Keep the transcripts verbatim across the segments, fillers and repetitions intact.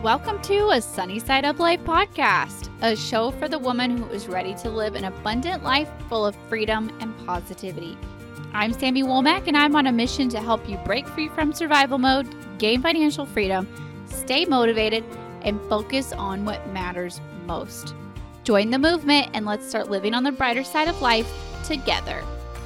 Welcome to a Sunny Side Up Life podcast, a show for the woman who is ready to live an abundant life full of freedom and positivity. I'm Sammy Womack, and I'm on a mission to help you break free from survival mode, gain financial freedom, stay motivated, and focus on what matters most. Join the movement and let's start living on the brighter side of life together.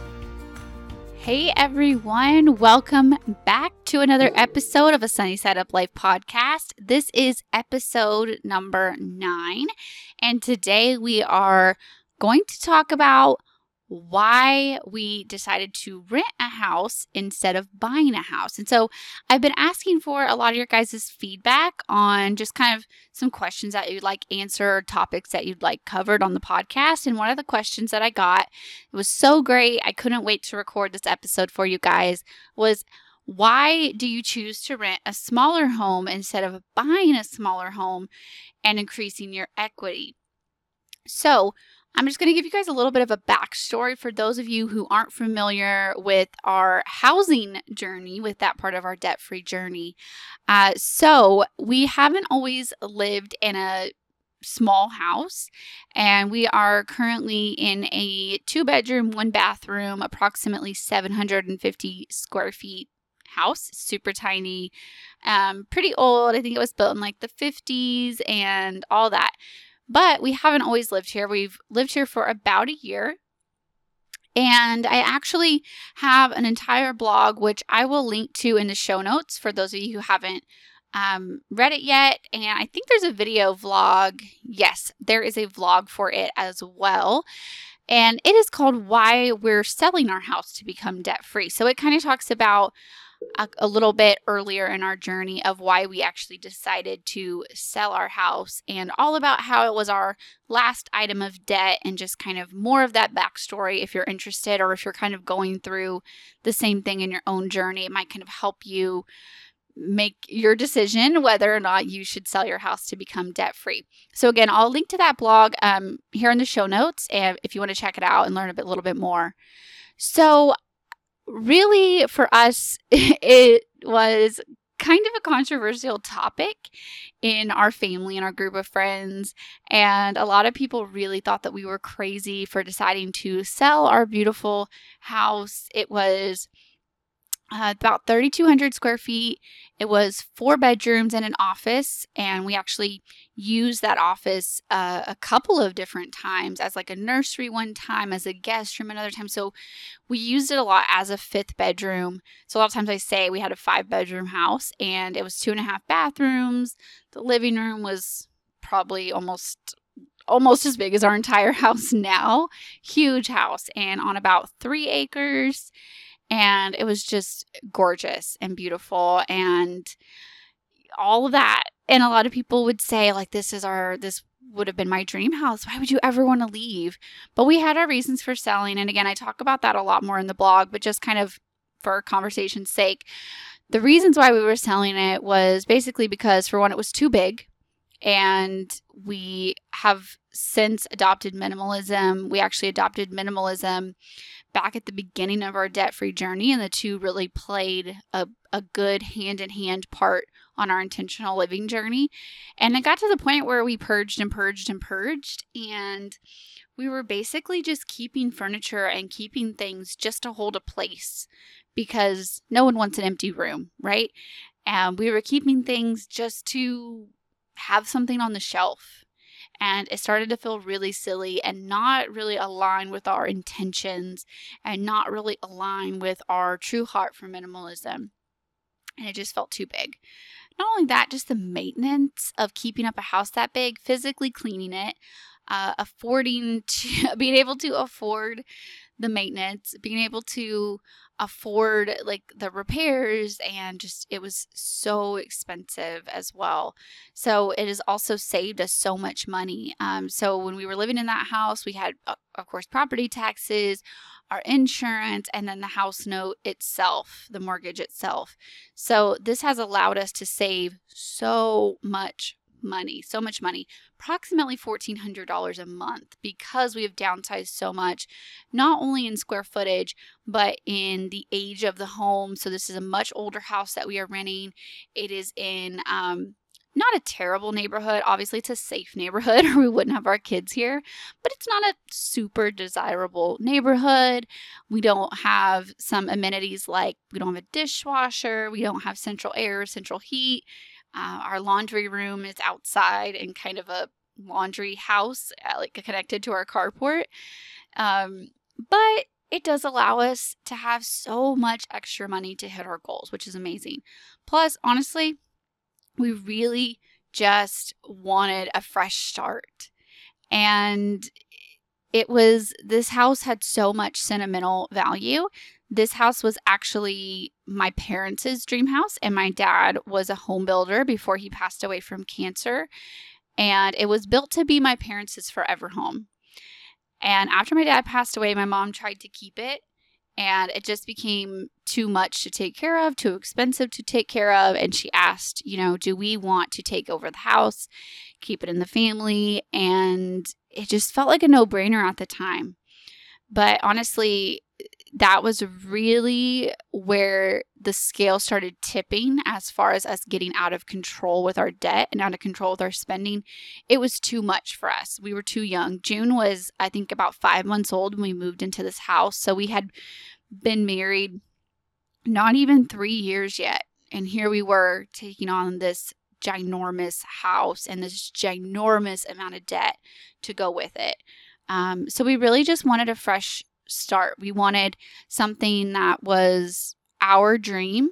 Hey everyone, welcome back to another episode of a Sunny Side Up Life podcast. This is episode number nine, and today we are going to talk about why we decided to rent a house instead of buying a house. And so I've been asking for a lot of your guys' feedback on just kind of some questions that you'd like answered, topics that you'd like covered on the podcast. And one of the questions that I got, it was so great, I couldn't wait to record this episode for you guys, was why do you choose to rent a smaller home instead of buying a smaller home and increasing your equity? So I'm just going to give you guys a little bit of a backstory for those of you who aren't familiar with our housing journey, with that part of our debt-free journey. Uh, so we haven't always lived in a small house, and we are currently in a two-bedroom, one-bathroom, approximately seven hundred fifty square feet house, super tiny, um, pretty old. I think it was built in like the fifties and all that. But we haven't always lived here. We've lived here for about a year. And I actually have an entire blog, which I will link to in the show notes for those of you who haven't um, read it yet. And I think there's a video vlog. Yes, there is a vlog for it as well. And it is called Why We're Selling Our House to Become Debt-Free. So it kind of talks about A, a little bit earlier in our journey of why we actually decided to sell our house, and all about how it was our last item of debt, and just kind of more of that backstory. If you're interested, or if you're kind of going through the same thing in your own journey, it might kind of help you make your decision whether or not you should sell your house to become debt-free. So again, I'll link to that blog um, here in the show notes, and if you want to check it out and learn a bit, little bit more. So really, for us, it was kind of a controversial topic in our family and our group of friends. And a lot of people really thought that we were crazy for deciding to sell our beautiful house. It was uh, about thirty-two hundred square feet. It was four bedrooms and an office. And we actually used that office uh, a couple of different times as like a nursery one time, as a guest room another time. So we used it a lot as a fifth bedroom. So a lot of times I say we had a five bedroom house, and it was two and a half bathrooms. The living room was probably almost almost as big as our entire house now. Huge house, and on about three acres. And it was just gorgeous and beautiful and all of that. And a lot of people would say, like, this is our, this would have been my dream house. Why would you ever want to leave? But we had our reasons for selling. And again, I talk about that a lot more in the blog, but just kind of for conversation's sake, the reasons why we were selling it was basically because, for one, it was too big. And we have since adopted minimalism. We actually adopted minimalism back at the beginning of our debt-free journey, and the two really played a, a good hand-in-hand part on our intentional living journey. And it got to the point where we purged and purged and purged, and we were basically just keeping furniture and keeping things just to hold a place, because no one wants an empty room, right? And we were keeping things just to have something on the shelf. And it started to feel really silly and not really align with our intentions, and not really align with our true heart for minimalism. And it just felt too big. Not only that, just the maintenance of keeping up a house that big, physically cleaning it, uh, affording to, being able to afford the maintenance, being able to afford like the repairs, and just it was so expensive as well. So it has also saved us so much money. Um, so when we were living in that house, we had, uh, of course, property taxes, our insurance, and then the house note itself, the mortgage itself. So this has allowed us to save so much money, so much money, approximately fourteen hundred dollars a month, because we have downsized so much, not only in square footage, but in the age of the home. So this is a much older house that we are renting. It is in um, not a terrible neighborhood. Obviously, it's a safe neighborhood or we wouldn't have our kids here, but it's not a super desirable neighborhood. We don't have some amenities like we don't have a dishwasher. We don't have central air, central heat. Uh, our laundry room is outside in kind of a laundry house, uh, like connected to our carport. Um, but it does allow us to have so much extra money to hit our goals, which is amazing. Plus, honestly, we really just wanted a fresh start. And it was, this house had so much sentimental value. This house was actually my parents' dream house, and my dad was a home builder before he passed away from cancer. And it was built to be my parents' forever home. And after my dad passed away, my mom tried to keep it, and it just became too much to take care of, too expensive to take care of. And she asked, you know, do we want to take over the house, keep it in the family? And it just felt like a no-brainer at the time. But honestly, that was really where the scale started tipping as far as us getting out of control with our debt and out of control with our spending. It was too much for us. We were too young. June was, I think, about five months old when we moved into this house. So we had been married not even three years yet. And here we were taking on this ginormous house and this ginormous amount of debt to go with it. Um, so we really just wanted a fresh start. We wanted something that was our dream.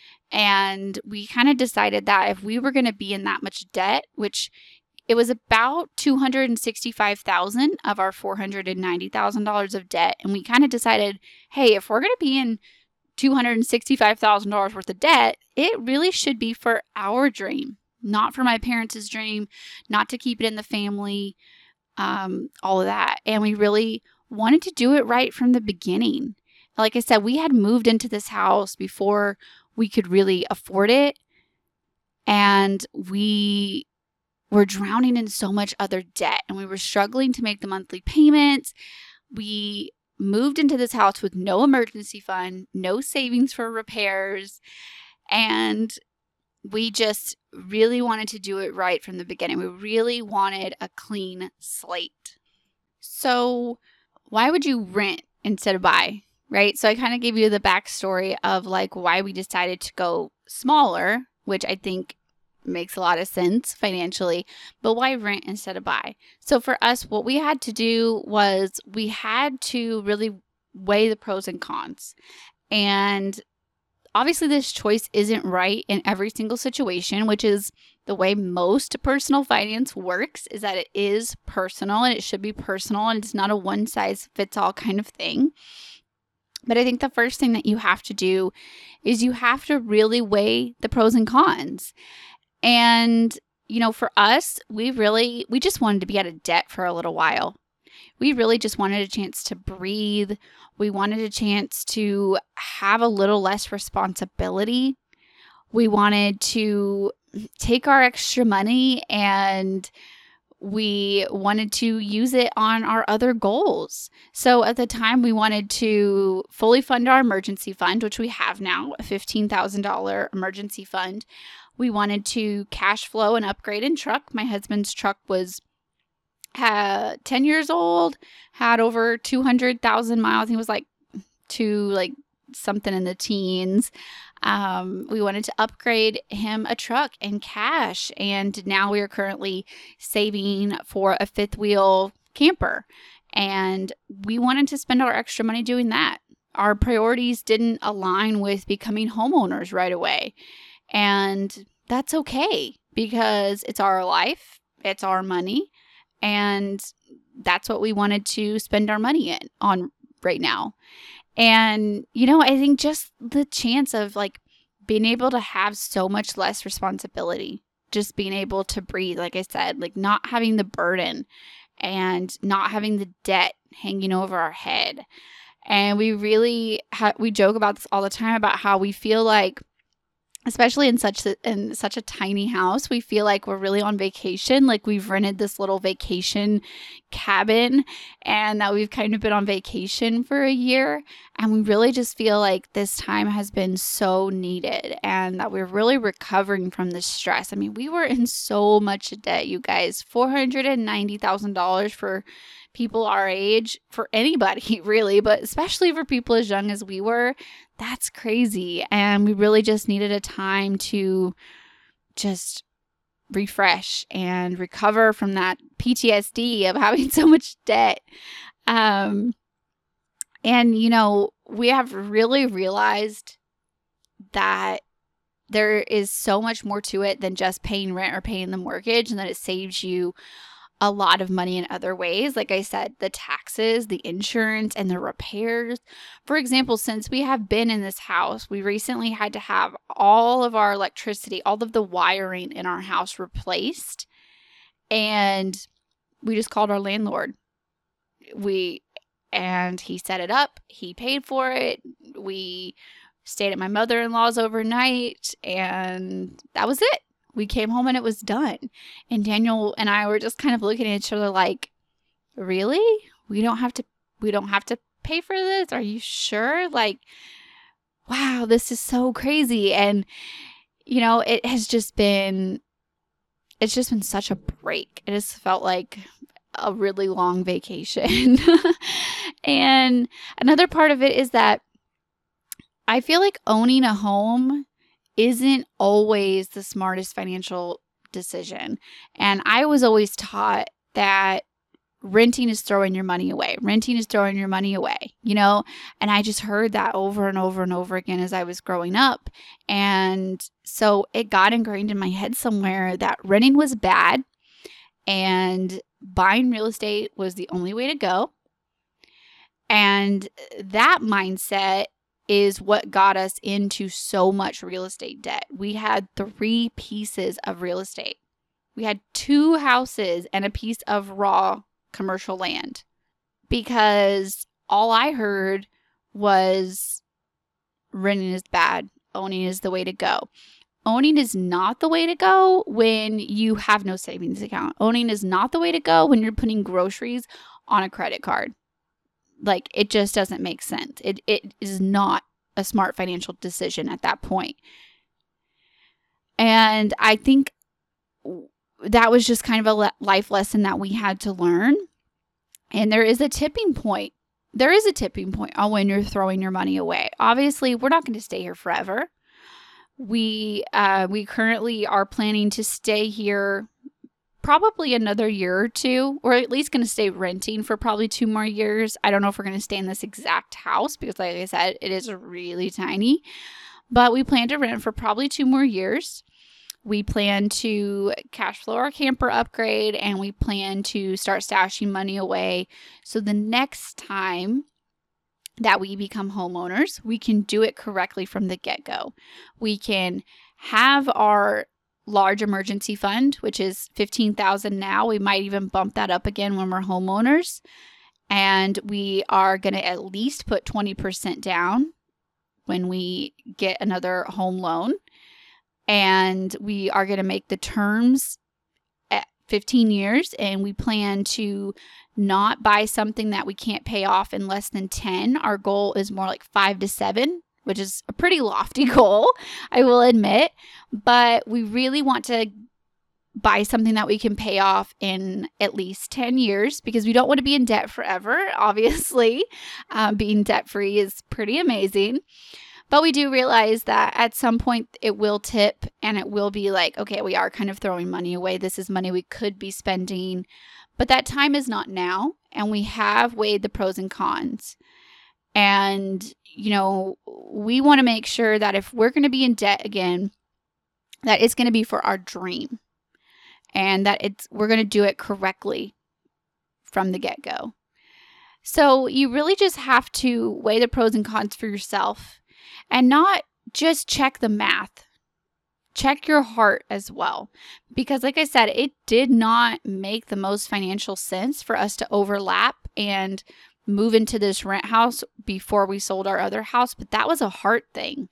And we kind of decided that if we were going to be in that much debt, which it was about two hundred sixty-five thousand dollars of our four hundred ninety thousand dollars of debt. And we kind of decided, hey, if we're going to be in two hundred sixty-five thousand dollars worth of debt, it really should be for our dream, not for my parents' dream, not to keep it in the family, um, all of that. And we really wanted to do it right from the beginning. Like I said, we had moved into this house before we could really afford it. And we were drowning in so much other debt, and we were struggling to make the monthly payments. We moved into this house with no emergency fund, no savings for repairs. And we just really wanted to do it right from the beginning. We really wanted a clean slate. So why would you rent instead of buy, right? So I kind of gave you the backstory of like why we decided to go smaller, which I think makes a lot of sense financially, but why rent instead of buy? So for us, what we had to do was we had to really weigh the pros and cons. And obviously this choice isn't right in every single situation, which is the way most personal finance works, is that it is personal and it should be personal and it's not a one size fits all kind of thing. But I think the first thing that you have to do is you have to really weigh the pros and cons. And, you know, for us, we really, we just wanted to be out of debt for a little while. We really just wanted a chance to breathe. We wanted a chance to have a little less responsibility. We wanted to take our extra money and we wanted to use it on our other goals. So at the time, we wanted to fully fund our emergency fund, which we have now, a fifteen thousand dollars emergency fund. We wanted to cash flow an upgrade in truck. My husband's truck was uh, ten years old, had over two hundred thousand miles. He was like two, like something in the teens. Um, we wanted to upgrade him a truck and cash. And now we are currently saving for a fifth wheel camper. And we wanted to spend our extra money doing that. Our priorities didn't align with becoming homeowners right away. And that's okay because it's our life, it's our money, and that's what we wanted to spend our money in on right now. And, you know, I think just the chance of like being able to have so much less responsibility, just being able to breathe, like I said, like not having the burden and not having the debt hanging over our head. And we really, ha- we joke about this all the time about how we feel like especially in such a, in such a tiny house, we feel like we're really on vacation. Like we've rented this little vacation cabin and that we've kind of been on vacation for a year. And we really just feel like this time has been so needed and that we're really recovering from the stress. I mean, we were in so much debt, you guys, four hundred ninety thousand dollars for people our age, for anybody really, but especially for people as young as we were. That's crazy. And we really just needed a time to just refresh and recover from that P T S D of having so much debt. Um, and, you know, we have really realized that there is so much more to it than just paying rent or paying the mortgage, and that it saves you a lot of money in other ways. Like I said, the taxes, the insurance, and the repairs. For example, since we have been in this house, we recently had to have all of our electricity, all of the wiring in our house replaced. And we just called our landlord. We, and he set it up. He paid for it. We stayed at my mother-in-law's overnight, and that was it. We came home and it was done. And Daniel and I were just kind of looking at each other like, really? We don't have to, we don't have to pay for this? Are you sure? Like, wow, this is so crazy. And, you know, it has just been, it's just been such a break. It has felt like a really long vacation. And another part of it is that I feel like owning a home isn't always the smartest financial decision. And I was always taught that renting is throwing your money away. Renting is throwing your money away, you know? And I just heard that over and over and over again as I was growing up. And so it got ingrained in my head somewhere that renting was bad and buying real estate was the only way to go. And that mindset is what got us into so much real estate debt. We had three pieces of real estate. We had two houses and a piece of raw commercial land because all I heard was renting is bad, owning is the way to go. Owning is not the way to go when you have no savings account. Owning is not the way to go when you're putting groceries on a credit card. Like, it just doesn't make sense. It It is not a smart financial decision at that point. And I think that was just kind of a le- life lesson that we had to learn. And there is a tipping point. There is a tipping point on when you're throwing your money away. Obviously, we're not going to stay here forever. We uh, we currently are planning to stay here probably another year or two, or at least going to stay renting for probably two more years. I don't know if we're going to stay in this exact house because, like I said, it is really tiny. But we plan to rent for probably two more years. We plan to cash flow our camper upgrade, and we plan to start stashing money away. So the next time that we become homeowners, we can do it correctly from the get-go. We can have our large emergency fund, which is fifteen thousand dollars now. We might even bump that up again when we're homeowners. And we are going to at least put twenty percent down when we get another home loan. And we are going to make the terms at fifteen years. And we plan to not buy something that we can't pay off in less than ten. Our goal is more like five to seven, which is a pretty lofty goal, I will admit. But we really want to buy something that we can pay off in at least ten years because we don't want to be in debt forever, obviously. Um, being debt-free is pretty amazing. But we do realize that at some point it will tip and it will be like, okay, we are kind of throwing money away. This is money we could be spending. But that time is not now. And we have weighed the pros and cons. And, you know, we want to make sure that if we're going to be in debt again, that it's going to be for our dream. And that it's we're going to do it correctly from the get-go. So you really just have to weigh the pros and cons for yourself and not just check the math. Check your heart as well. Because like I said, it did not make the most financial sense for us to overlap and move into this rent house before we sold our other house. But that was a heart thing.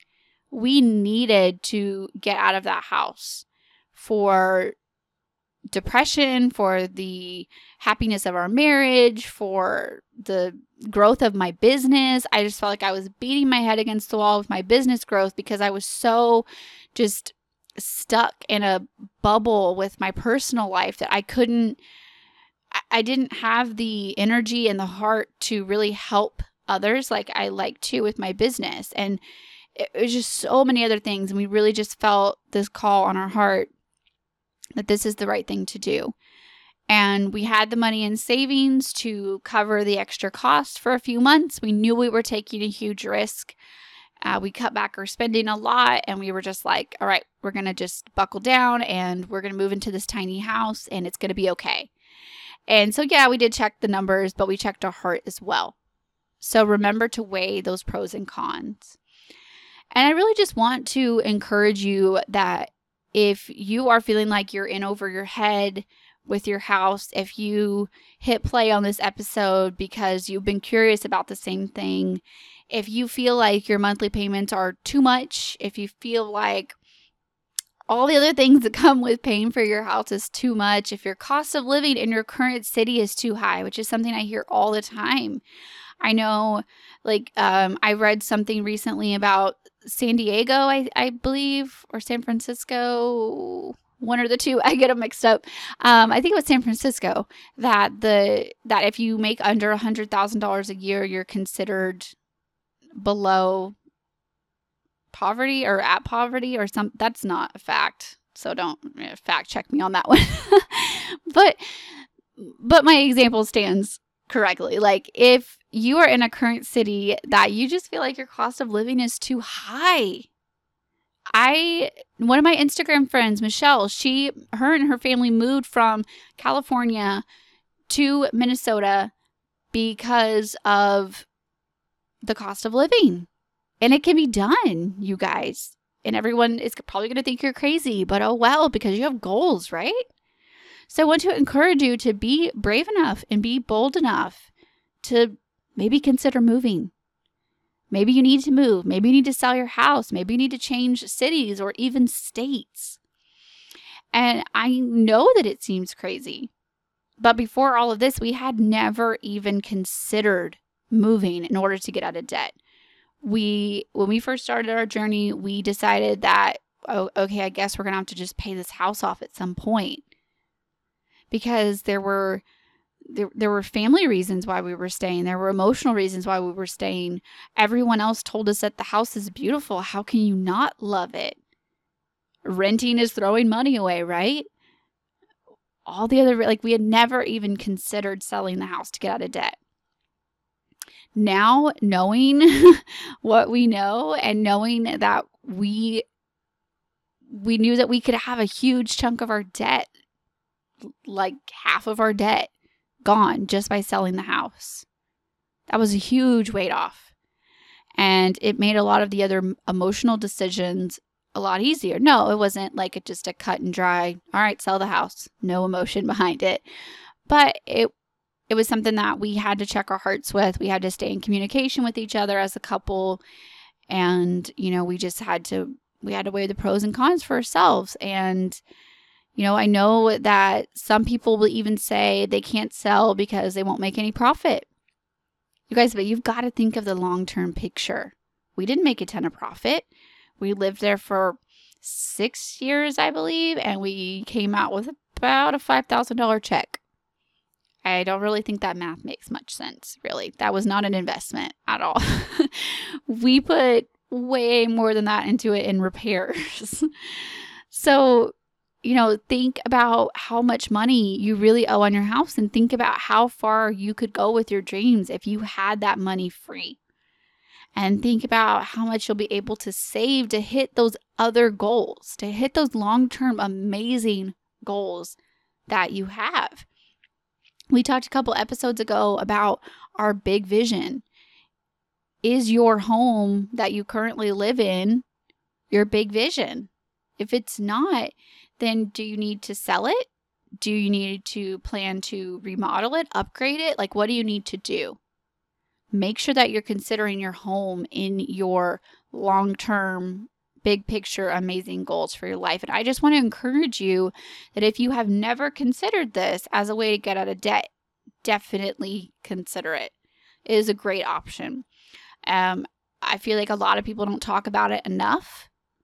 We needed to get out of that house for depression, for the happiness of our marriage, for the growth of my business. I just felt like I was beating my head against the wall with my business growth because I was so just stuck in a bubble with my personal life that I couldn't, I didn't have the energy and the heart to really help others like I like to with my business. And it was just so many other things. And we really just felt this call on our heart that this is the right thing to do. And we had the money in savings to cover the extra costs for a few months. We knew we were taking a huge risk. Uh, we cut back our spending a lot, and we were just like, all right, we're going to just buckle down and we're going to move into this tiny house and it's going to be okay. And so, yeah, we did check the numbers, but we checked our heart as well. So remember to weigh those pros and cons. And I really just want to encourage you that if you are feeling like you're in over your head with your house, if you hit play on this episode because you've been curious about the same thing, if you feel like your monthly payments are too much, if you feel like all the other things that come with paying for your house is too much, if your cost of living in your current city is too high, which is something I hear all the time. I know, like, um, I read something recently about San Diego, I, I believe, or San Francisco, one or the two. I get them mixed up. Um, I think it was San Francisco, that the that if you make under one hundred thousand dollars a year, you're considered below poverty or at poverty or some. That's not a fact. So don't fact check me on that one. but but my example stands correctly. Like, if you are in a current city that you just feel like your cost of living is too high. I, one of my Instagram friends, Michelle, she, her and her family moved from California to Minnesota because of the cost of living. And it can be done, you guys. And everyone is probably going to think you're crazy, but oh well, because you have goals, right? So I want to encourage you to be brave enough and be bold enough to maybe consider moving. Maybe you need to move. Maybe you need to sell your house. Maybe you need to change cities or even states. And I know that it seems crazy. But before all of this, we had never even considered moving in order to get out of debt. We, when we first started our journey, we decided that, oh, okay, I guess we're going to have to just pay this house off at some point. Because there were there, there were family reasons why we were staying. There were emotional reasons why we were staying. Everyone else told us that the house is beautiful. How can you not love it? Renting is throwing money away, right? All the other, like, we had never even considered selling the house to get out of debt. Now, knowing what we know and knowing that we we knew that we could have a huge chunk of our debt, like half of our debt, gone just by selling the house. That was a huge weight off. And it made a lot of the other emotional decisions a lot easier. No, it wasn't like a, just a cut and dry, all right, sell the house. No emotion behind it. But it it was something that we had to check our hearts with. We had to stay in communication with each other as a couple. And, you know, we just had to, we had to weigh the pros and cons for ourselves. And you know, I know that some people will even say they can't sell because they won't make any profit. You guys, but you've got to think of the long-term picture. We didn't make a ton of profit. We lived there for six years, I believe, and we came out with about a five thousand dollars check. I don't really think that math makes much sense, really. That was not an investment at all. We put way more than that into it in repairs. So, you know, think about how much money you really owe on your house and think about how far you could go with your dreams if you had that money free. And think about how much you'll be able to save to hit those other goals, to hit those long-term amazing goals that you have. We talked a couple episodes ago about our big vision. Is your home that you currently live in your big vision? If it's not, then do you need to sell it? Do you need to plan to remodel it, upgrade it? Like, what do you need to do? Make sure that you're considering your home in your long-term big picture, amazing goals for your life. And I just want to encourage you that if you have never considered this as a way to get out of debt, definitely consider it. It is a great option. Um, I feel like a lot of people don't talk about it enough.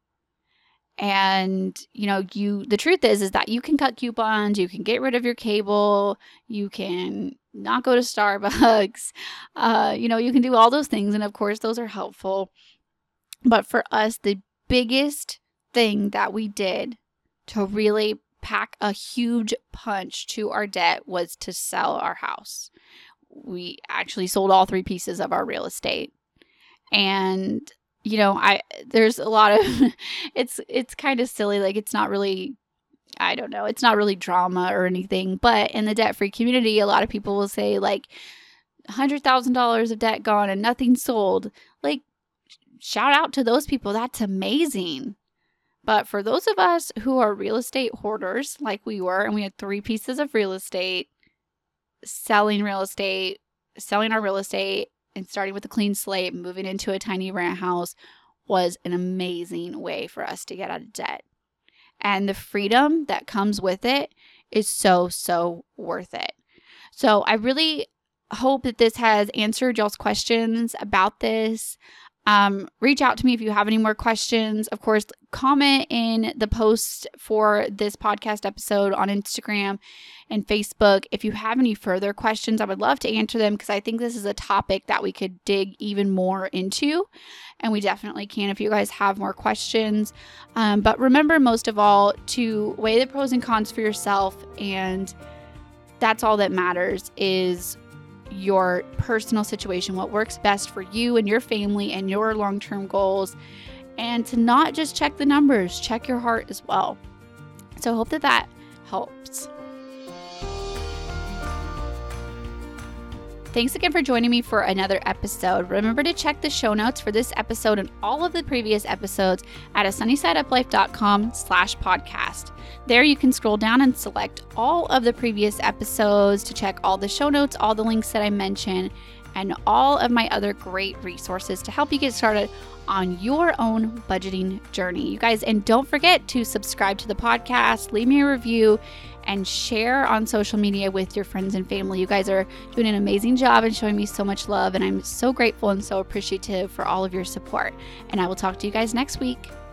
And, you know, you, the truth is, is that you can cut coupons, you can get rid of your cable, you can not go to Starbucks, uh, you know, you can do all those things. And of course, those are helpful. But for us, the biggest thing that we did to really pack a huge punch to our debt was to sell our house. We actually sold all three pieces of our real estate. And you know, I, there's a lot of, it's, it's kind of silly. Like, it's not really, I don't know, it's not really drama or anything, but in the debt-free community, a lot of people will say like one hundred thousand dollars of debt gone and nothing sold. Like, shout out to those people. That's amazing. But for those of us who are real estate hoarders, like we were, and we had three pieces of real estate, selling real estate, selling our real estate, and starting with a clean slate, moving into a tiny rent house was an amazing way for us to get out of debt. And the freedom that comes with it is so, so worth it. So I really hope that this has answered y'all's questions about this. Um, reach out to me if you have any more questions. Of course, comment in the post for this podcast episode on Instagram and Facebook. If you have any further questions, I would love to answer them because I think this is a topic that we could dig even more into. And we definitely can if you guys have more questions. Um, but remember, most of all, to weigh the pros and cons for yourself. And that's all that matters is your personal situation, what works best for you and your family and your long-term goals, and to not just check the numbers, check your heart as well. So I hope that that helps. Thanks again for joining me for another episode. Remember to check the show notes for this episode and all of the previous episodes at a sunnyside-up-life.com slash podcast. There you can scroll down and select all of the previous episodes to check all the show notes, all the links that I mentioned, and all of my other great resources to help you get started on your own budgeting journey. You guys, and don't forget to subscribe to the podcast, leave me a review, and share on social media with your friends and family. You guys are doing an amazing job and showing me so much love, and I'm so grateful and so appreciative for all of your support. And I will talk to you guys next week.